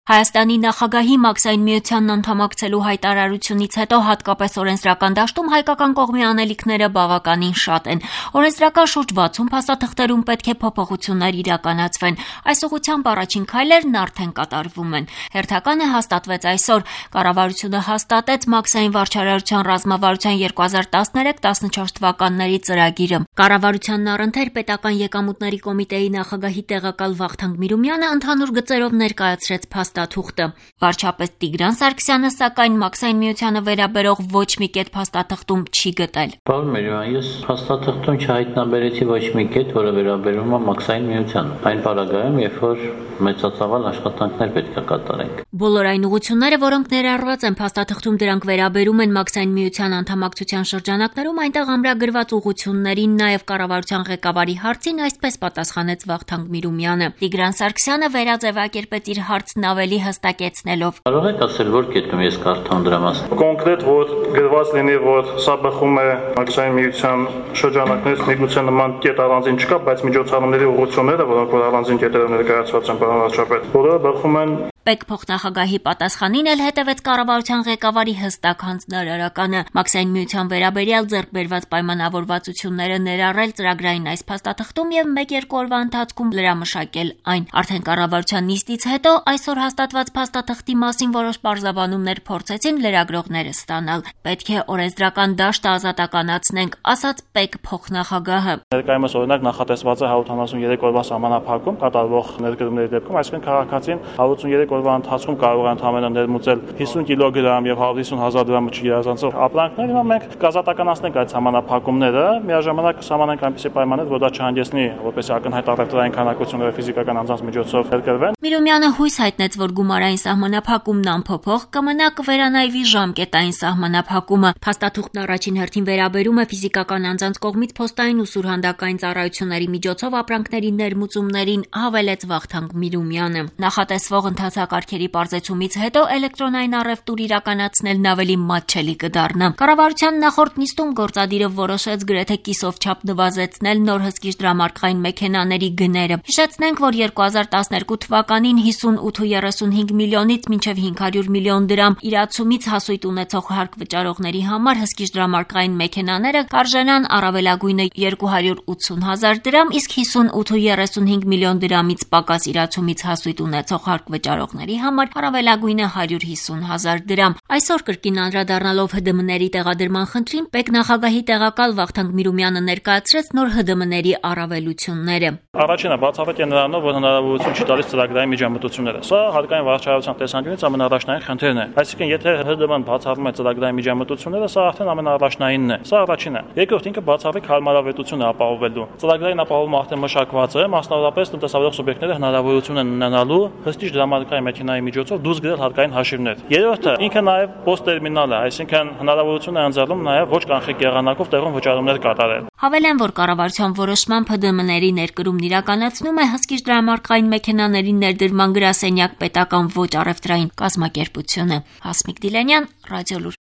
Հայաստանի նախագահի Մաքսային միությանն անդամակցելու հայտարարությունից հետո հատկապես օրենսդրական դաշտում հայկական կողմի անելիքները բավականին շատ են։ Օրենսդրական շուրջ 60 փաստաթղթերում պետք է փոփոխություններ իրականացվեն։ Այս ուղղությամբ առաջին քայլերն արդեն կատարվում են։ Հերթականը հաստատվեց այսօր։ Կառավարությունը հաստատեց Մաքսային վարչարարության ռազմավարության 2013-14 թվականների ծրագիրը։ Կառավարությանն առընթեր պետական եկամուտների կոմիտեի նախագահի տեղակալ Վախթանգ Միրումյանը ընդհանուր գծերով ներկայացրեց փաստաթուղթը։ Վարչապետ Տիգրան Սարգսյանը սակայն Մաքսային միությանը վերաբերող ոչ մի կետ փաստաթղթում չի գտել։ Պարոն Միրումյան, ես փաստաթղթում չհայտնաբերեցի ոչ մի կետ, որը վերաբերում է Մաքսային միությանը։ Այն պարագայում, երբ որ մեծածավալ աշխատանքներ պետք է կատարենք։ Բոլոր այն ուղղությունները, որոնք ներառված են փաստաթղթում, դրանք վերաբերում են Մաքսային միության անդամակցության շրջանակներում այնտեղ ամրագրված ուղղություններին, նաև կառավարության ղեկավարի հարցին այսպես պատասխանեց Վախթանգ Միրումյանը։ Տիգրան Սարգսյանը վերաձևակերպեց իր հարցն ավելի հստակեցնելով։ Կարող եք ասել, որ կետում ես կարդամ դրա մասին։ Կոնկրետ որ գրված լինի, որ սա բխում է Մաքսային միության շրջանակներից, միգուցե նման կետ առանձին չկա, բայց միջոցառումների ուղղությունները, որոնք որ առանձին կետերով ներկայացված են պարոն վարչապետ, որը բխում են Պետք փոխնախագահի պատասխանին էլ հետևեց կառավարության ղեկավարի հստակ հանձնարարականը։ Մաքսային միության վերաբերյալ ձեռք բերված պայմանավորվածությունները ներառել ծրագրային այս փաստաթղթում եւ 1-2 օրվա ընթացքում լրամշակել այն։ Արդեն կառավարության նիստից հետո այսօր հաստատված փաստաթղթի մասին որոշ պարզաբանումներ փորձեցին լրագրողները ստանալ։ Պետք է օրենսդրական դաշտը ազատականացնենք, ասաց պետք փոխնախագահը։ Ներկայումս օրինակ նախատեսված է 173 օրվա սահմանափակում կատարվող ներդրումների դեպքում, այսինքն քաղաքացին 183 օրվա ընթացքում կարող է ընդհանրապես ներմուծել 50 կիլոգրամ եւ 150,000 դրամը չգերազանցող ապրանքներ, հիմա մենք կազատականացնենք այդ սահմանափակումները, միաժամանակ սահմանենք այնպիսի պայմաններ, որ դա չհանգեցնի, որպեսզի ակնհայտ առևտրային քանակությունները ֆիզիկական անձանց միջոցով ներկրվեն։ Միրումյանը հույս հայտնեց, որ գումարային սահմանափակումն անփոփոխ կմնա, կվերանայվի ժամկետային սահմանափակումը։ Փաստաթուղթն առաջին հերթին վերաբերում է ֆիզիկական անձանց կողմից փոստային ու սուրհանդակային ծառայությունների միջոցով ապրանքների ներմուծումներին, հավելեց Վախթանգ Միրումյանը։ Նախատեսվող ընթացակարգերի պարզեցումից հետո էլեկտրոնային առևտուր իրականացնելն ավելի մատչելի կդառնա։ Կառավարության նախորդ նիստում գործադիրը որոշեց գրեթե կիսով չափ նվազեցնել նոր հսկիչ դրամարկղային մեքենաների գները։ Հիշեցնենք, որ 2012 թվականին 58.35 միլիոնից մինչև 500 միլիոն դրամ իրացումից հասույթ ունեցող հարկ վճարողների համար հսկիչ դրամարկղային մեքենաները կարժենան առավելագույնը 280,000 դրամ, իսկ 58.35 միլիոն դրամից պակաս իրացումից հասույթ ունեցող հարկ վճարողների համար առավելագույնը 150,000 դրամ։ Այսօր կրկին անդրադառնալով ՀԴՄ-ների տեղադրման խնդրին, պետնախագահի տեղակալ Վախթանգ Միրումյանը ներկայացրեց նոր ՀԴՄ-ների առավելությունները։ Առաջինը բացառիկ է նրանով, որ հնարավորություն չի տալիս ծրագրային միջամտությունները։ Սա հարկային վարչարարության տեսանկյունից ամենաառաջնային խնդիրն է։ Այսինքն, եթե ՀԴՄ-ն բացառում է ծրագրային միջամտությունները, սա արդեն ամենաառաջնայինն է։ Սա առաջինը։ Երկրորդ, ինքը բացառիկ հարմարավետություն է ապահովելու։ Ծրագրային ապահովումը արդեն մշակված է, մասնավորապես տնտեսավարող սուբյեկտները հնարավորություն են ունենալու հստակ դրամարկղային մեքենայի միջոցով դուրս գնել հարկային հաշիվներ։ Երրորդը, ինքը նաև պոստտերմինալ է, այսինքն հնարավորություն է ընձեռում նաև ոչ կանխիկ եղանակով տեղում վճարումներ կատարել։ Հավելեն, որ կառավարության որոշմամբ ՀԴՄ-ների ներկրումն իրականացնում է հսկիչ դրամարկղային մեքենաների ներդրման գրասենյակ պետական ոչ առևտրային կազմակերպությունը։ Հասմիկ Դիլանյան, Ռադիոլուր։